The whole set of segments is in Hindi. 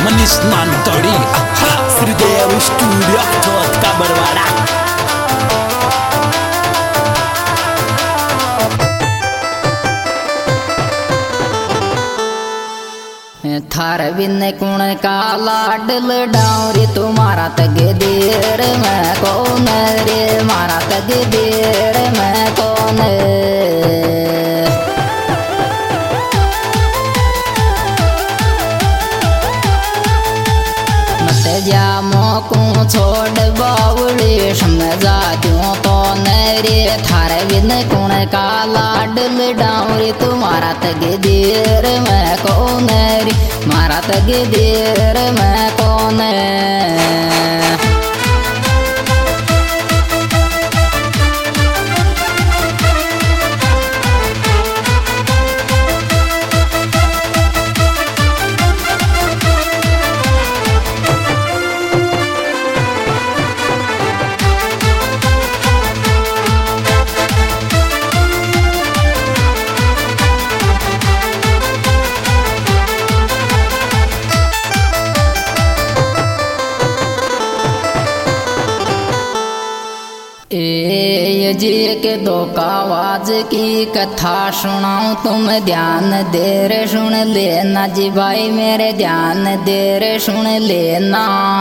मनीष नानतोड़ी श्रीदेव स्टूडियो ठोत का बरवाड़ा। थार बिन कुण का लाडल डाउरी तुम्हारा तग देर में कौन रे मारा तग देर में कौन। मत जा मोकू छोड़ बावड़ी समझा क्यों तो नरे थार बिन कुण का लाडल डाउरी तुम्हारा तग देर में कौन रे मारा तग देर में कौन। जी के दो कावाज की कथा सुनाऊं तुम ध्यान दे रे सुन लेना जी भाई मेरे ध्यान दे रे सुन लेना।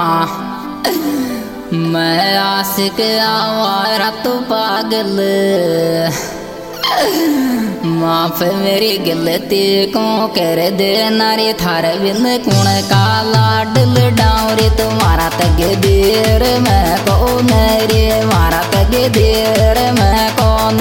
मैं आशिक आवारा तू पागल माफ मेरी गलती को कर दे नारी थार बिन कुण का लाडल डाउरी तुम्हारा तग देर में कौन रे मारा तग देर में कौन।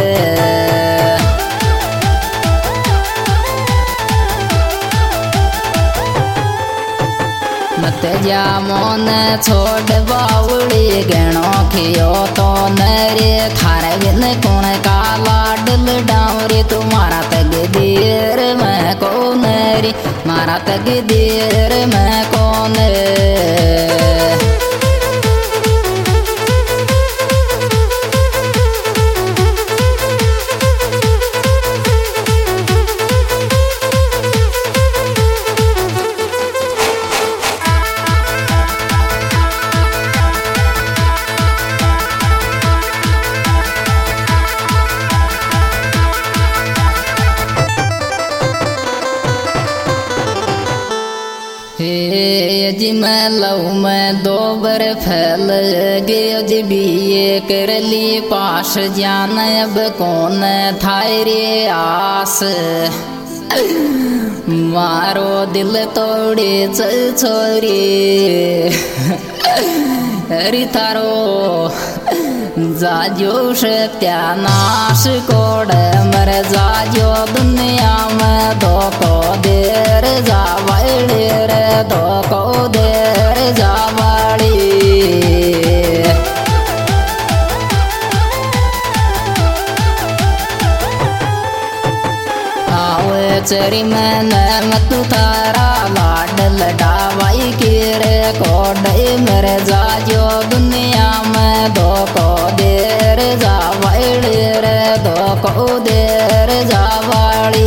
मत जा मोन छोड़ बावड़ी गणो खियो तो नरे थार बिन कुण का लाडल डाउरी तुम्हारा तग देर में कौन रे मारा तग देर में कौन। जी मैं लव में दो बर फैल गयो जी बीए कर ली पास जान अब कौन थाई रे आस। मारो दिल तोड़े चल छोरी हरि थारो जाजो सत्यानाश कोड मर जाजो दुनिया में धोखो देर जावाड़ी रे धोखो देर जावाड़ी। आवे चरी में मत थारा लाडल डावाई की रे कोड मर जाजो दुनिया में धोखो देर जावाड़ी रे धोखो देर जावाड़ी।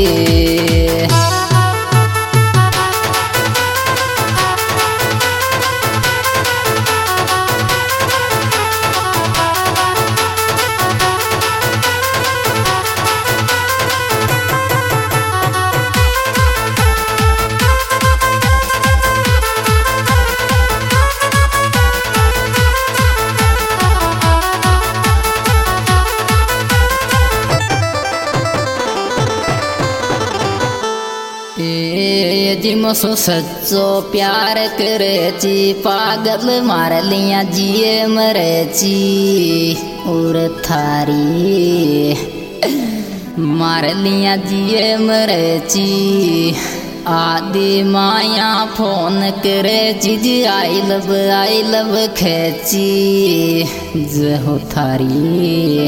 जी मुझसे सच्चो प्यार करे ची पागल मार लिया जिए मरे ची और थारी मार लिया जिए मरे ची। आदि माया फोन करे जी आई लव खेची जो थारी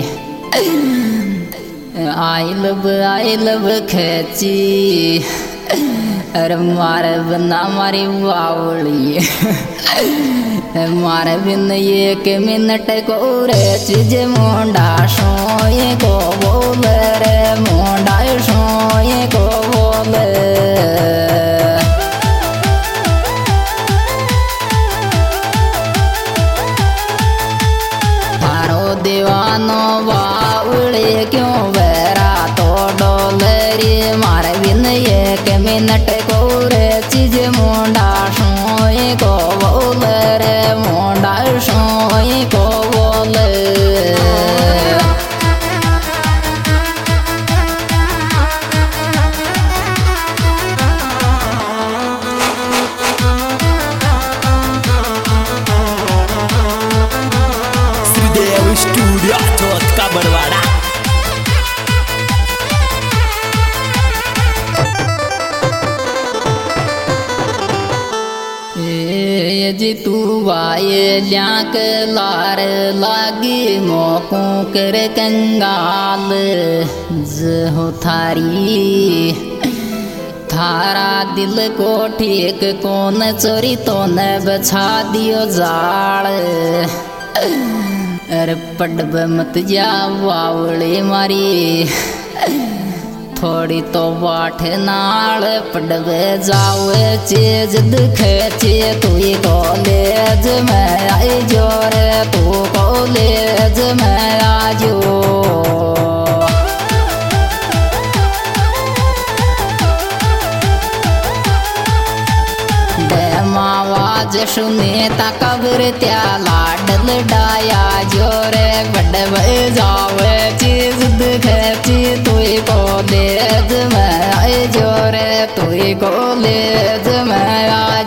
आई लव खेची। अरे मारे बना मारी बावली मारे बिन एक मिनट को रे चीज मुंडा सोए को बोल रे मुंडा सोए को बोल। नटको रे चीज मुंडा सोए को बोल रे मुंडा सोए को बोल श्रीदेव स्टूडियो चौथ का बरवाड़ा। जी तू वाये ल्याक लार लागी मोकू कर कंगाल जहो थारी थारा दिल को ठीक कौन चोरी तो न बछा दियो जाल अरे पडब मत जा वावड़े मारी थोड़ी तो बाट नाल पडवे जावे चीज दिखे चे तू कॉलेज में आई जो रे तू कॉलेज में आजो आवाज सुने ता कब्र त्या लाडल डाया जोरे बड़े जावे चीज दिखे तू कॉलेज में आए जोरे तू कॉलेज में आए